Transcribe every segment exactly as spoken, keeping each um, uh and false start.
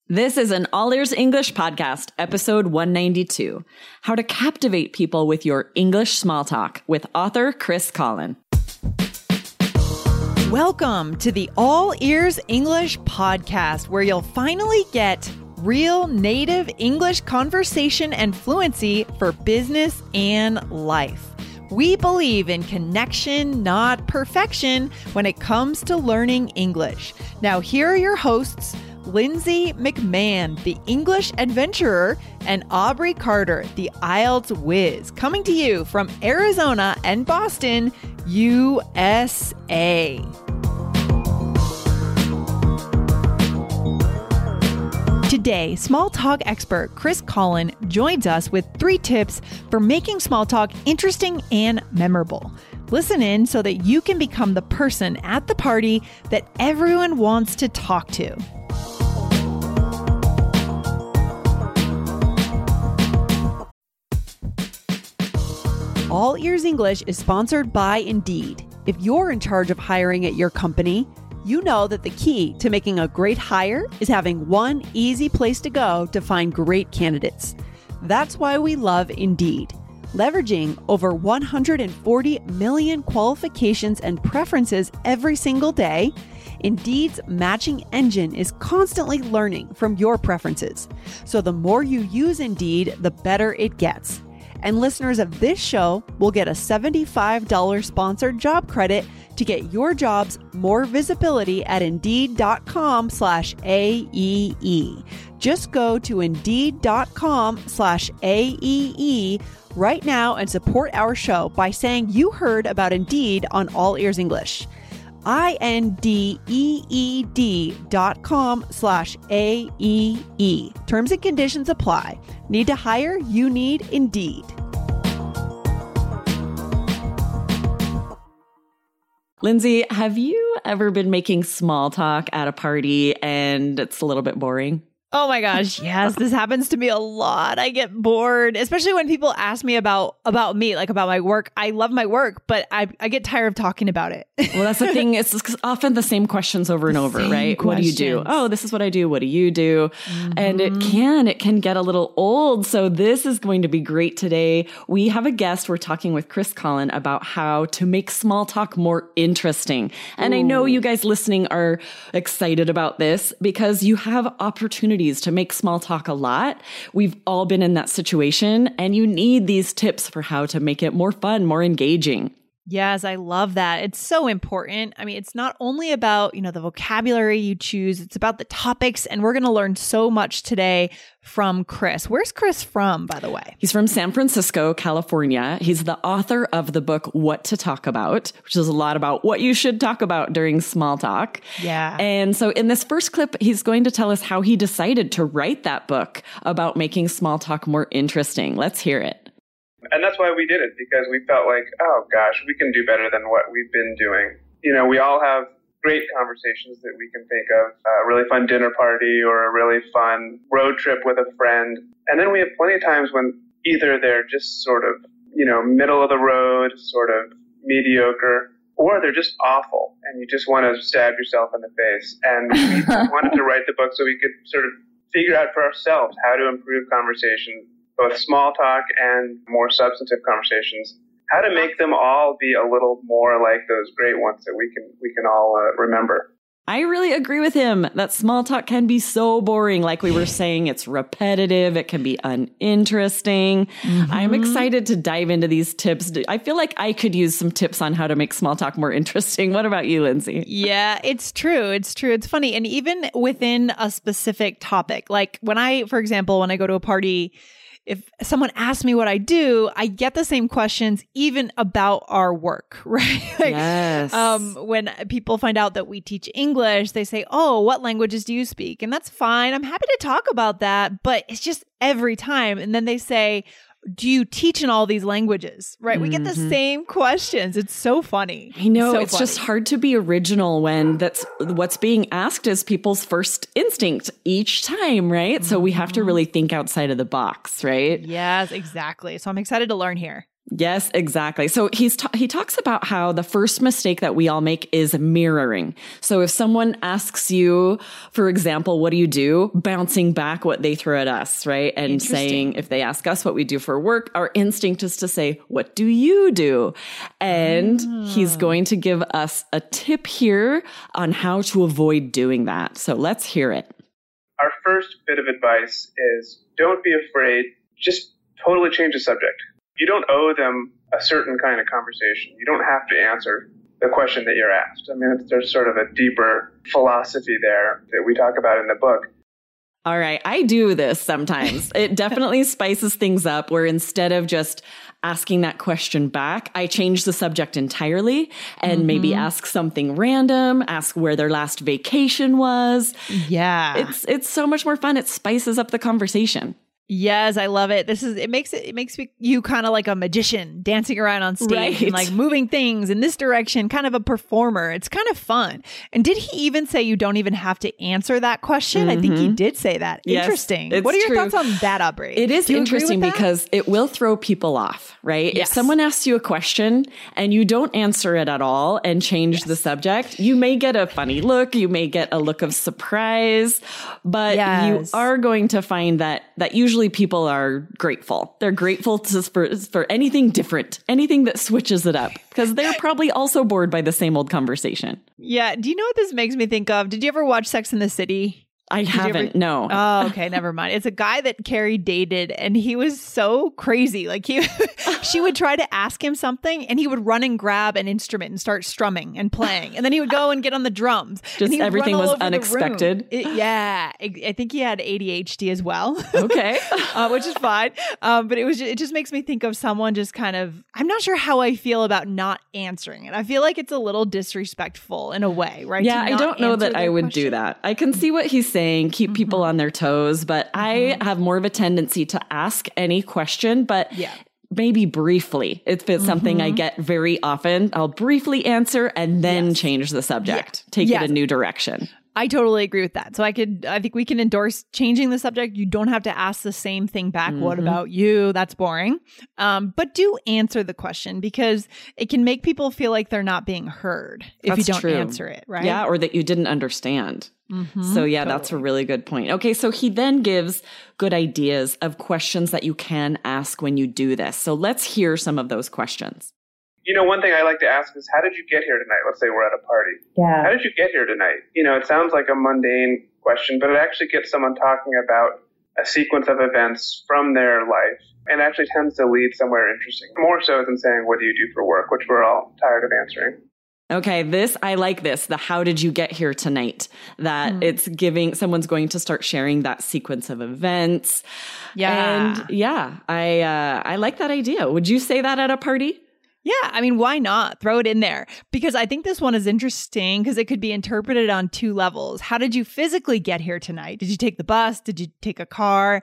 This is an All Ears English podcast, episode one ninety-two, How to Captivate People with Your English Small Talk with author Chris Collin. Welcome to the All Ears English podcast, where you'll finally get real native English conversation and fluency for business and life. We believe in connection, not perfection, when it comes to learning English. Now, here are your hosts, Lindsay McMahon, the English adventurer, and Aubrey Carter, the I E L T S whiz, coming to you from Arizona and Boston, U S A. Today, small talk expert Chris Collin joins us with three tips for making small talk interesting and memorable. Listen in so that you can become the person at the party that everyone wants to talk to. All Ears English is sponsored by Indeed. If you're in charge of hiring at your company, you know that the key to making a great hire is having one easy place to go to find great candidates. That's why we love Indeed. Leveraging over one hundred forty million qualifications and preferences every single day, Indeed's matching engine is constantly learning from your preferences. So the more you use Indeed, the better it gets. And listeners of this show will get a seventy-five dollars sponsored job credit to get your jobs more visibility at Indeed.com slash AEE. Just go to Indeed.com slash AEE right now and support our show by saying you heard about Indeed on All Ears English. I-N-D-E-E-D dot com slash A-E-E. Terms and conditions apply. Need to hire? You need Indeed. Lindsay, have you ever been making small talk at a party and it's a little bit boring? Oh my gosh, yes, this happens to me a lot. I get bored, especially when people ask me about about me, like about my work. I love my work, but I, I get tired of talking about it. Well, that's the thing. It's often the same questions over and The over, same right? What do you do? questions. Oh, this is what I do. What do you do? Mm-hmm. And it can, it can get a little old. So this is going to be great today. We have a guest. We're talking with Chris Collin about how to make small talk more interesting. And Ooh. I know you guys listening are excited about this because you have opportunities to make small talk a lot. We've all been in that situation, and you need these tips for how to make it more fun, more engaging. Yes, I love that. It's so important. I mean, it's not only about, you know, the vocabulary you choose, it's about the topics, and we're going to learn so much today from Chris. Where's Chris from, by the way? He's from San Francisco, California. He's the author of the book, What to Talk About, which is a lot about what you should talk about during small talk. Yeah. And so in this first clip, he's going to tell us how he decided to write that book about making small talk more interesting. Let's hear it. And that's why we did it, because we felt like, oh gosh, we can do better than what we've been doing. You know, we all have great conversations that we can think of, a really fun dinner party or a really fun road trip with a friend. And then we have plenty of times when either they're just sort of, you know, middle of the road, sort of mediocre, or they're just awful and you just want to stab yourself in the face. And we wanted to write the book so we could sort of figure out for ourselves how to improve conversation, both small talk and more substantive conversations, how to make them all be a little more like those great ones that we can we can all uh, remember. I really agree with him that small talk can be so boring. Like we were saying, it's repetitive. It can be uninteresting. Mm-hmm. I'm excited to dive into these tips. I feel like I could use some tips on how to make small talk more interesting. What about you, Lindsay? Yeah, it's true. It's true. It's funny. And even within a specific topic, like when I, for example, when I go to a party, if someone asks me what I do, I get the same questions even about our work, right? Like, yes. Um, when people find out that we teach English, they say, oh, what languages do you speak? And that's fine. I'm happy to talk about that, but it's just every time. And then they say, do you teach in all these languages? Right? Mm-hmm. We get the same questions. It's so funny. I know. So it's funny. just hard to be original when that's what's being asked is people's first instinct each time, right? Mm-hmm. So we have to really think outside of the box, right? Yes, exactly. So I'm excited to learn here. Yes, exactly. So he's ta- he talks about how the first mistake that we all make is mirroring. So if someone asks you, for example, what do you do? Bouncing back what they throw at us, right? And saying, if they ask us what we do for work, our instinct is to say, what do you do? And ah. he's going to give us a tip here on how to avoid doing that. So let's hear it. Our first bit of advice is don't be afraid. Just totally change the subject. You don't owe them a certain kind of conversation. You don't have to answer the question that you're asked. I mean, there's sort of a deeper philosophy there that we talk about in the book. All right. I do this sometimes. It definitely spices things up where instead of just asking that question back, I change the subject entirely and mm-hmm. maybe ask something random, ask where their last vacation was. Yeah. It's it's so much more fun. It spices up the conversation. Yes, I love it. This is, it makes it, it makes you kind of like a magician dancing around on stage right. and like moving things in this direction, kind of a performer. It's kind of fun. And did he even say you don't even have to answer that question? Mm-hmm. I think he did say that. Yes, interesting. What are your true. thoughts on that, Aubrey? It is interesting because it will throw people off, right? Yes. If someone asks you a question and you don't answer it at all and change yes. the subject, you may get a funny look. You may get a look of surprise, but yes. you are going to find that, that usually people are grateful. They're grateful to, for, for anything different, anything that switches it up, because they're probably also bored by the same old conversation. Yeah. Do you know what this makes me think of? Did you ever watch Sex and the City? I Did haven't, ever... no. Oh, okay, never mind. It's a guy that Carrie dated, and he was so crazy. Like he, she would try to ask him something, and he would run and grab an instrument and start strumming and playing, and then he would go and get on the drums. Just everything was unexpected. It, yeah, I, I think he had A D H D as well. Okay, uh, which is fine. Um, but it was it just makes me think of someone just kind of. I'm not sure how I feel about not answering it. I feel like it's a little disrespectful in a way, right? Yeah, I don't know that I would question. do that. I can see what he's saying. Saying keep mm-hmm. people on their toes, but mm-hmm. I have more of a tendency to ask any question, but yeah. maybe briefly. If it's mm-hmm. something I get very often, I'll briefly answer and then yes. change the subject, yeah. take yes. it a new direction. I totally agree with that. So I could, I think we can endorse changing the subject. You don't have to ask the same thing back. Mm-hmm. What about you? That's boring. Um, but do answer the question because it can make people feel like they're not being heard if that's you don't true. answer it, right? Yeah, or that you didn't understand. Mm-hmm, so yeah, totally. That's a really good point. Okay, so he then gives good ideas of questions that you can ask when you do this. So let's hear some of those questions. You know, one thing I like to ask is, how did you get here tonight? Let's say we're at a party. Yeah. How did you get here tonight? You know, it sounds like a mundane question, but it actually gets someone talking about a sequence of events from their life and actually tends to lead somewhere interesting, more so than saying, what do you do for work, which we're all tired of answering. Okay, this, I like this, the how did you get here tonight, that mm. it's giving, someone's going to start sharing that sequence of events. Yeah. And yeah, I, uh, I like that idea. Would you say that at a party? Yeah, I mean, why not? Throw it in there. Because I think this one is interesting because it could be interpreted on two levels. How did you physically get here tonight? Did you take the bus? Did you take a car?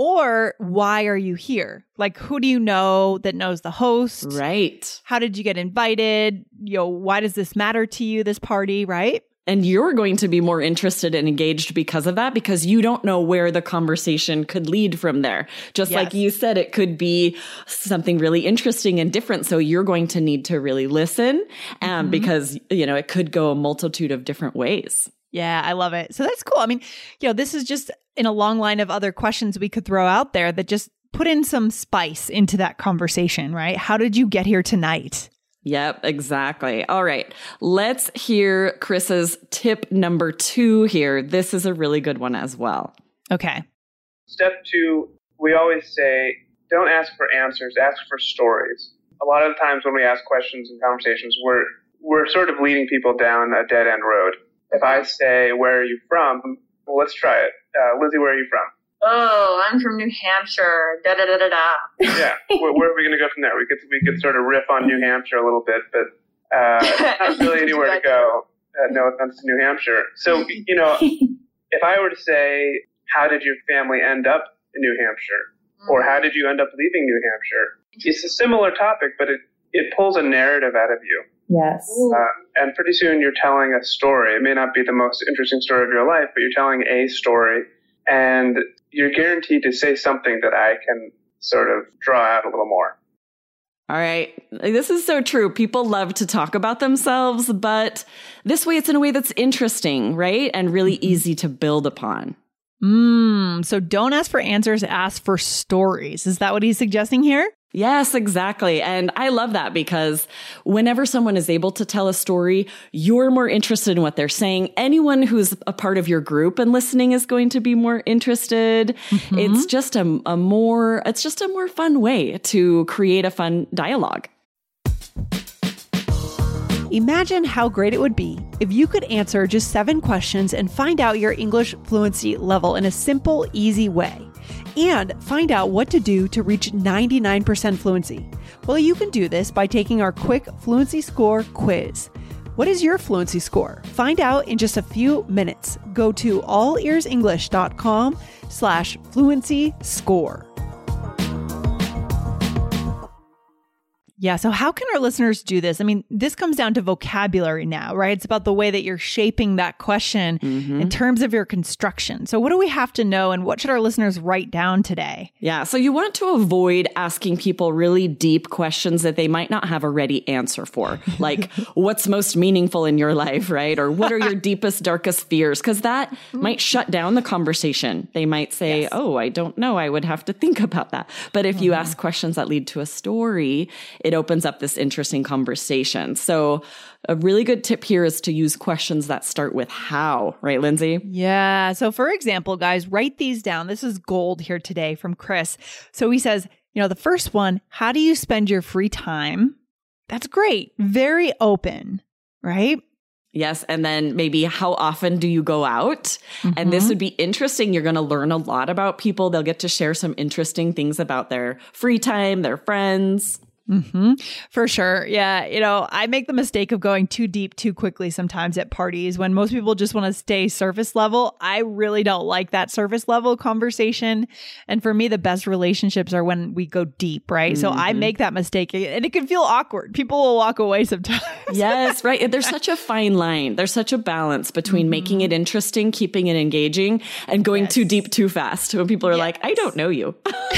Or why are you here? Like, who do you know that knows the host? Right. How did you get invited? You know, why does this matter to you, this party, right? And you're going to be more interested and engaged because of that, because you don't know where the conversation could lead from there. Just yes. like you said, it could be something really interesting and different. So you're going to need to really listen um, mm-hmm. because, you know, it could go a multitude of different ways. Yeah, I love it. So that's cool. I mean, you know, this is just in a long line of other questions we could throw out there that just put in some spice into that conversation, right? How did you get here tonight? Yep, exactly. All right. Let's hear Chris's tip number two here. This is a really good one as well. Okay. Step two, we always say, don't ask for answers, ask for stories. A lot of the times when we ask questions and conversations, we're we're sort of leading people down a dead-end road. If I say, where are you from? Well, let's try it. Uh, Lizzie, where are you from? Oh, I'm from New Hampshire. Da da da da da. Yeah, where, where are we going to go from there? We could we could sort of riff on New Hampshire a little bit, but uh, not really anywhere to go. Uh, no offense to New Hampshire. So you know, if I were to say, how did your family end up in New Hampshire, or how did you end up leaving New Hampshire? It's a similar topic, but it it pulls a narrative out of you. Yes. Uh, and pretty soon you're telling a story. It may not be the most interesting story of your life, but you're telling a story. And you're guaranteed to say something that I can sort of draw out a little more. All right. This is so true. People love to talk about themselves, but this way it's in a way that's interesting, right? And really easy to build upon. Mm, so don't ask for answers, ask for stories. Is that what he's suggesting here? Yes, exactly. And I love that because whenever someone is able to tell a story, you're more interested in what they're saying. Anyone who's a part of your group and listening is going to be more interested. Mm-hmm. It's just a, a more, it's just a more fun way to create a fun dialogue. Imagine how great it would be if you could answer just seven questions and find out your English fluency level in a simple, easy way. And find out what to do to reach ninety-nine percent fluency. Well, you can do this by taking our quick fluency score quiz. What is your fluency score? Find out in just a few minutes. Go to allearsenglish.com slash fluency score. Yeah. So how can our listeners do this? I mean, this comes down to vocabulary now, right? It's about the way that you're shaping that question mm-hmm. in terms of your construction. So what do we have to know and what should our listeners write down today? Yeah. So you want to avoid asking people really deep questions that they might not have a ready answer for. Like, what's most meaningful in your life, right? Or what are your deepest, darkest fears? Because that might shut down the conversation. They might say, yes. oh, I don't know. I would have to think about that. But if mm-hmm. you ask questions that lead to a story, it It opens up this interesting conversation. So a really good tip here is to use questions that start with how, right, Lindsay? Yeah. So for example, guys, write these down. This is gold here today from Chris. So he says, you know, the first one, how do you spend your free time? That's great. Very open, right? Yes. And then maybe how often do you go out? Mm-hmm. And this would be interesting. You're going to learn a lot about people. They'll get to share some interesting things about their free time, their friends. Mm-hmm. For sure. Yeah. You know, I make the mistake of going too deep too quickly sometimes at parties when most people just want to stay surface level. I really don't like that surface level conversation. And for me, the best relationships are when we go deep, right? Mm-hmm. So I make that mistake and it can feel awkward. People will walk away sometimes. Yes, right. There's such a fine line. There's such a balance between mm-hmm. making it interesting, keeping it engaging, and going yes. too deep too fast when people are yes. like, I don't know you.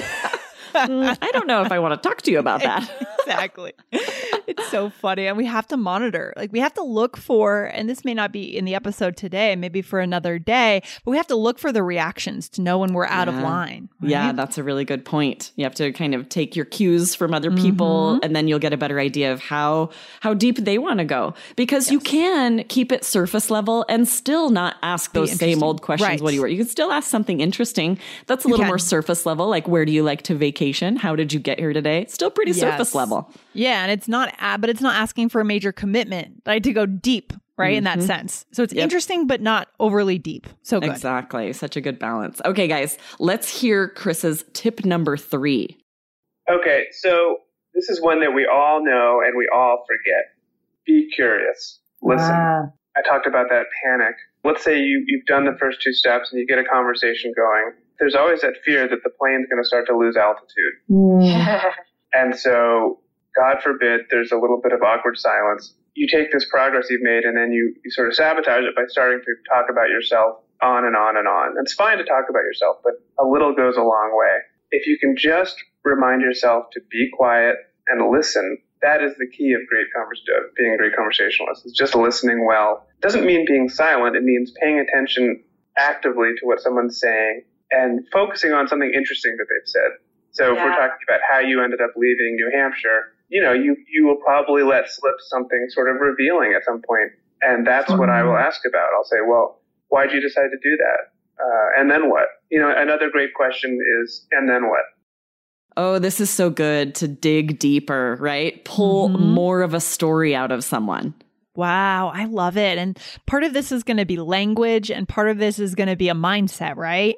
I don't know if I want to talk to you about that. Exactly. It's so funny. And we have to monitor. Like we have to look for, and this may not be in the episode today, maybe for another day, but we have to look for the reactions to know when we're out yeah. of line. Right? Yeah, that's a really good point. You have to kind of take your cues from other people mm-hmm. and then you'll get a better idea of how, how deep they want to go. Because yes. you can keep it surface level and still not ask those same old questions. Right. What do you work? You can still ask something interesting that's a little more surface level. Like, where do you like to vacation? How did you get here today? Still pretty yes. surface level. Yeah. And it's not, but it's not asking for a major commitment, like to go deep, right? Mm-hmm. In that sense. So it's yep. interesting, but not overly deep. So good. Exactly. Such a good balance. Okay, guys, let's hear Chris's tip number three. Okay. So this is one that we all know and we all forget. Be curious. Listen. Wow. I talked about that panic. Let's say you, you've done the first two steps and you get a conversation going. There's always that fear that the plane's going to start to lose altitude. Mm. And so, God forbid, there's a little bit of awkward silence. You take this progress you've made and then you, you sort of sabotage it by starting to talk about yourself on and on and on. It's fine to talk about yourself, but a little goes a long way. If you can just remind yourself to be quiet and listen, that is the key of great convers- of being a great conversationalist. It's just listening well. It doesn't mean being silent. It means paying attention actively to what someone's saying and focusing on something interesting that they've said. So yeah. if we're talking about how you ended up leaving New Hampshire, you know, you, you will probably let slip something sort of revealing at some point. And that's mm-hmm. what I will ask about. I'll say, well, why'd you decide to do that? Uh, and then what? You know, another great question is, and then what? Oh, this is so good to dig deeper, right? Pull mm-hmm. more of a story out of someone. Wow, I love it. And part of this is going to be language and part of this is going to be a mindset, right?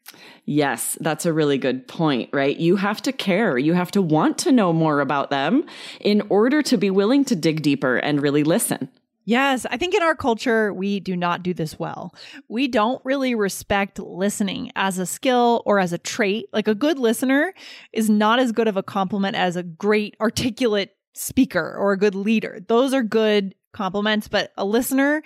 Yes, that's a really good point, right? You have to care. You have to want to know more about them in order to be willing to dig deeper and really listen. Yes, I think in our culture, we do not do this well. We don't really respect listening as a skill or as a trait. Like a good listener is not as good of a compliment as a great articulate speaker or a good leader. Those are good compliments, but a listener,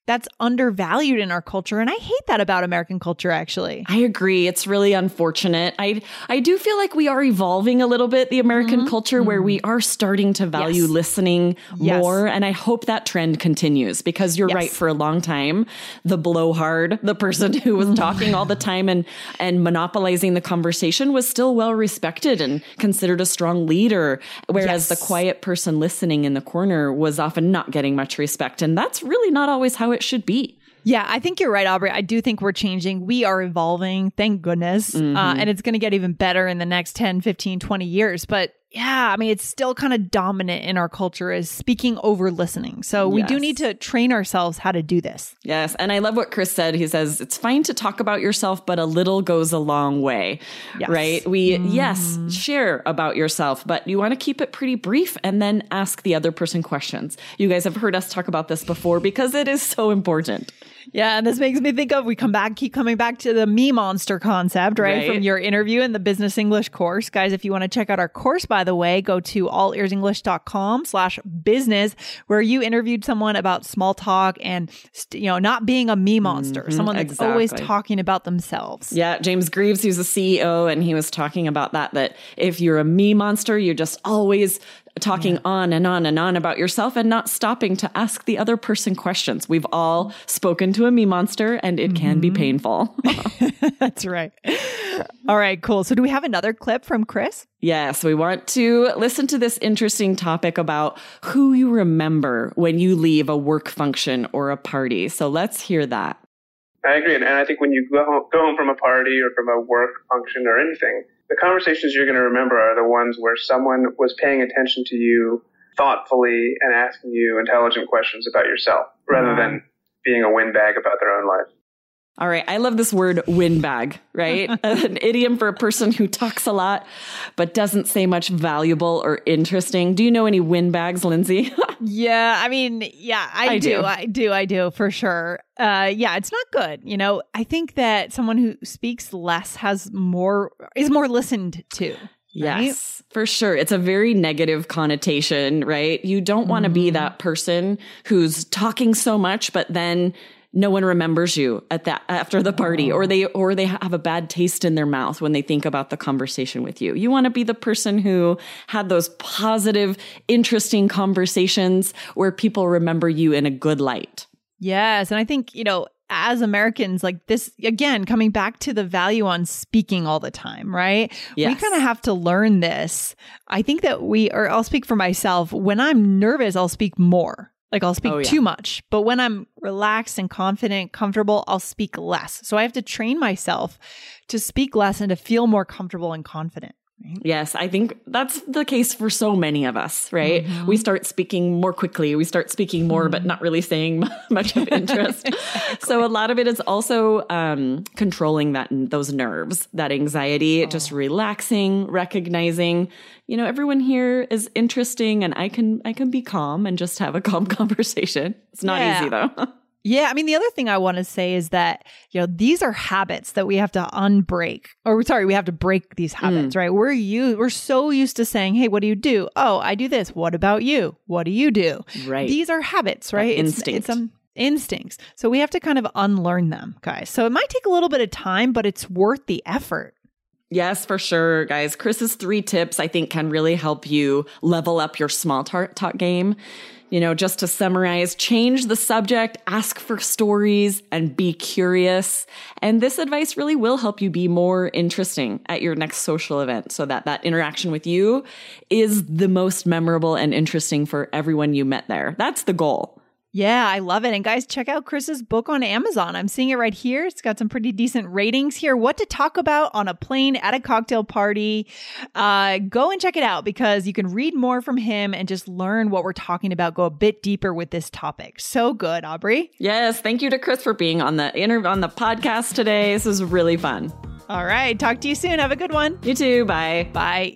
that's undervalued in our culture. And I hate that about American culture, actually. I agree. It's really unfortunate. I I do feel like we are evolving a little bit, the American mm-hmm. culture, mm-hmm. where we are starting to value yes. listening yes. more. And I hope that trend continues, because you're yes. right. For a long time, the blowhard, the person who was talking all the time and, and monopolizing the conversation, was still well respected and considered a strong leader. Whereas yes. the quiet person listening in the corner was often not getting much respect. And that's really not always how it should be. Yeah, I think you're right, Aubrey. I do think we're changing. We are evolving. Thank goodness. Mm-hmm. Uh, and it's going to get even better in the next ten, fifteen, twenty years. But yeah, I mean, it's still kind of dominant in our culture as speaking over listening. So we yes. do need to train ourselves how to do this. Yes. And I love what Chris said. He says, it's fine to talk about yourself, but a little goes a long way, yes. right? We, mm. yes, share about yourself, but you want to keep it pretty brief and then ask the other person questions. You guys have heard us talk about this before because it is so important. Yeah, and this makes me think of, we come back, keep coming back to the me monster concept, right? right? From your interview in the Business English course. Guys, if you want to check out our course, by the way, go to allearsenglish.com slash business, where you interviewed someone about small talk and, you know, not being a me monster, mm-hmm, someone that's exactly. always talking about themselves. Yeah, James Greaves, he's a C E O, and he was talking about that, that if you're a me monster, you're just always talking yeah. on and on and on about yourself and not stopping to ask the other person questions. We've all spoken to a me monster, and it mm-hmm. can be painful. That's right. All right, cool. So do we have another clip from Chris? Yes, we want to listen to this interesting topic about who you remember when you leave a work function or a party. So let's hear that. I agree. And I think when you go home, go home from a party or from a work function or anything, the conversations you're going to remember are the ones where someone was paying attention to you thoughtfully and asking you intelligent questions about yourself, rather wow. than being a windbag about their own life. All right. I love this word windbag, right? An idiom for a person who talks a lot, but doesn't say much valuable or interesting. Do you know any windbags, Lindsay? Yeah. I mean, yeah, I, I do. do. I do. I do for sure. Uh, yeah, it's not good. You know, I think that someone who speaks less has more, is more listened to. Right? Yes, for sure. It's a very negative connotation, right? You don't want to mm. be that person who's talking so much, but then no one remembers you at that after the party, or they or they have a bad taste in their mouth when they think about the conversation with you. You want to be the person who had those positive, interesting conversations where people remember you in a good light. Yes, and I think, you know, as Americans, like this, again, coming back to the value on speaking all the time, right? Yes. We kind of have to learn this. I think that we, or I'll speak for myself, when I'm nervous, I'll speak more. Like I'll speak oh, yeah. too much. But when I'm relaxed and confident, comfortable, I'll speak less. So I have to train myself to speak less and to feel more comfortable and confident. Right? Yes, I think that's the case for so many of us, right? Mm-hmm. We start speaking more quickly. We start speaking more, mm-hmm. but not really saying much of interest. Exactly. So a lot of it is also um, controlling that those nerves, that anxiety, oh. just relaxing, recognizing, you know, everyone here is interesting, and I can I can be calm and just have a calm conversation. It's not yeah. easy though. Yeah. I mean, the other thing I want to say is that, you know, these are habits that we have to unbreak, or sorry, we have to break these habits, mm. right? We're you, we're so used to saying, hey, what do you do? Oh, I do this. What about you? What do you do? Right. These are habits, right? That instinct. It's, it's um, instincts. So we have to kind of unlearn them, guys. So it might take a little bit of time, but it's worth the effort. Yes, for sure, guys. Chris's three tips, I think, can really help you level up your small talk game. You know, just to summarize, change the subject, ask for stories, and be curious. And this advice really will help you be more interesting at your next social event, so that that interaction with you is the most memorable and interesting for everyone you met there. That's the goal. Yeah, I love it. And guys, check out Chris's book on Amazon. I'm seeing it right here. It's got some pretty decent ratings here. What to talk about on a plane at a cocktail party. Uh, go and check it out, because you can read more from him and just learn what we're talking about. Go a bit deeper with this topic. So good, Aubrey. Yes. Thank you to Chris for being on the inter- on the podcast today. This was really fun. All right. Talk to you soon. Have a good one. You too. Bye. Bye.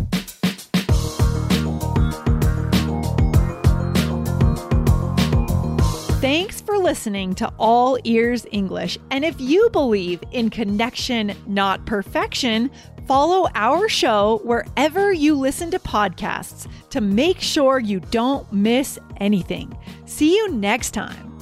Thanks for listening to All Ears English. And if you believe in connection, not perfection, follow our show wherever you listen to podcasts to make sure you don't miss anything. See you next time.